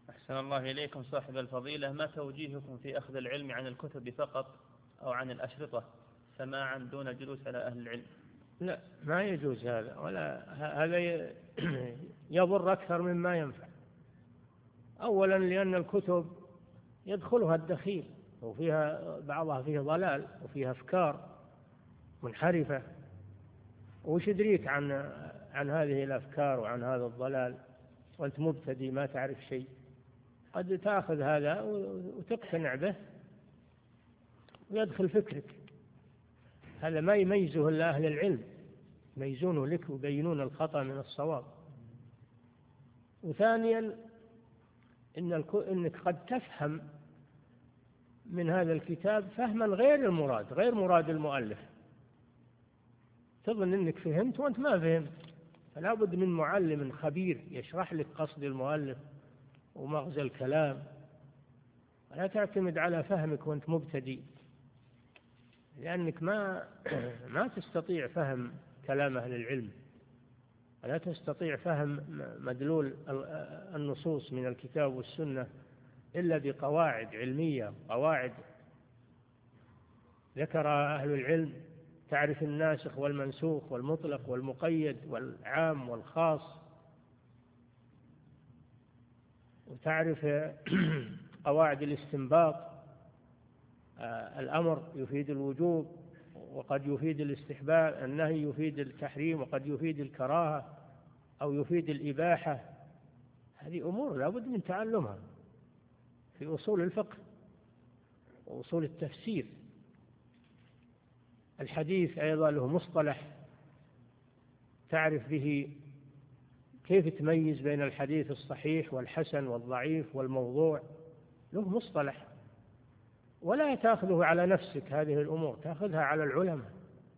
أحسن الله إليكم صاحب الفضيلة، ما توجيهكم في أخذ العلم عن الكتب فقط أو عن الأشرطة سماعا دون جلوس على أهل العلم؟ لا، ما يجوز هذا، ولا هذا يضر أكثر مما ينفع. أولا لأن الكتب يدخلها الدخيل، وفيها بعضها فيه ضلال وفيها أفكار منحرفة، وش يدريك عن هذه الأفكار وعن هذا الضلال وأنت مبتدئ ما تعرف شيء؟ قد تأخذ هذا وتقتنع به ويدخل فكرك. هذا ما يميزه إلا أهل العلم، يميزونه لك ويبينون الخطأ من الصواب. وثانيا إنك قد تفهم من هذا الكتاب فهما غير مراد المؤلف، تظن أنك فهمت وأنت ما فهمت. فلا بد من معلم خبير يشرح لك قصد المؤلف ومغزى الكلام، ولا تعتمد على فهمك وأنت مبتدئ، لأنك ما تستطيع فهم كلام أهل العلم، ولا تستطيع فهم مدلول النصوص من الكتاب والسنة إلا بقواعد علمية، قواعد ذكر أهل العلم، تعرف الناسخ والمنسوخ والمطلق والمقيد والعام والخاص، وتعرف قواعد الاستنباط. الأمر يفيد الوجوب وقد يفيد الاستحباب، النهي يفيد التحريم وقد يفيد الكراهة أو يفيد الإباحة. هذه أمور لا بد من تعلمها في أصول الفقه وأصول التفسير. الحديث أيضا له مصطلح تعرف به كيف تميز بين الحديث الصحيح والحسن والضعيف والموضوع، له مصطلح. ولا تأخذه على نفسك هذه الأمور، تأخذها على العلماء.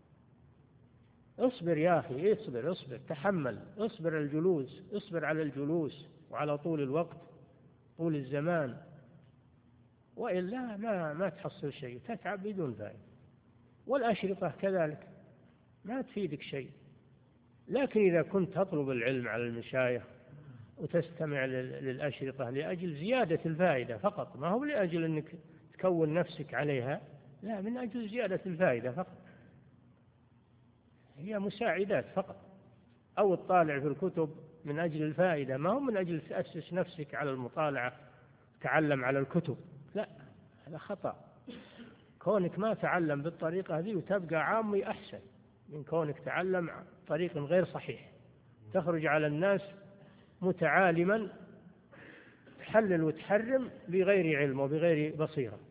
اصبر يا أخي، اصبر تحمل، اصبر على الجلوس وعلى طول الوقت، طول الزمان، وإلا ما تحصل شيء، تتعب بدون فائدة. والأشرطة كذلك ما تفيدك شيء. لكن إذا كنت تطلب العلم على المشايخ وتستمع للأشرطة لأجل زيادة الفائدة فقط، ما هو لأجل أنك تكون نفسك عليها، لا، من أجل زيادة الفائدة فقط، هي مساعدات فقط. أو تطالع في الكتب من أجل الفائدة، ما هو من أجل تأسس نفسك على المطالعة، تعلم على الكتب، لا، هذا خطأ. كونك ما تعلم بالطريقة هذه وتبقى عامي أحسن من كونك تعلم طريق غير صحيح، تخرج على الناس متعالما تحلل وتحرم بغير علم وبغير بصيرة.